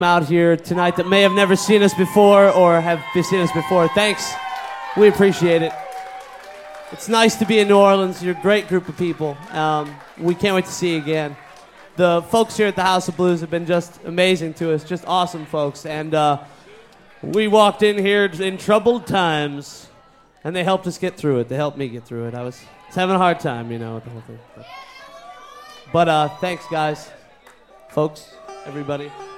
out here tonight that may have never seen us before or have seen us before. Thanks. We appreciate it. It's nice to be in New Orleans. You're a great group of people. We can't wait to see you again. The folks here at the House of Blues have been just amazing to us, just awesome folks. And we walked in here in troubled times, and they helped us get through it. They helped me get through it. I was having a hard time, with the whole thing. But thanks, guys, folks, everybody.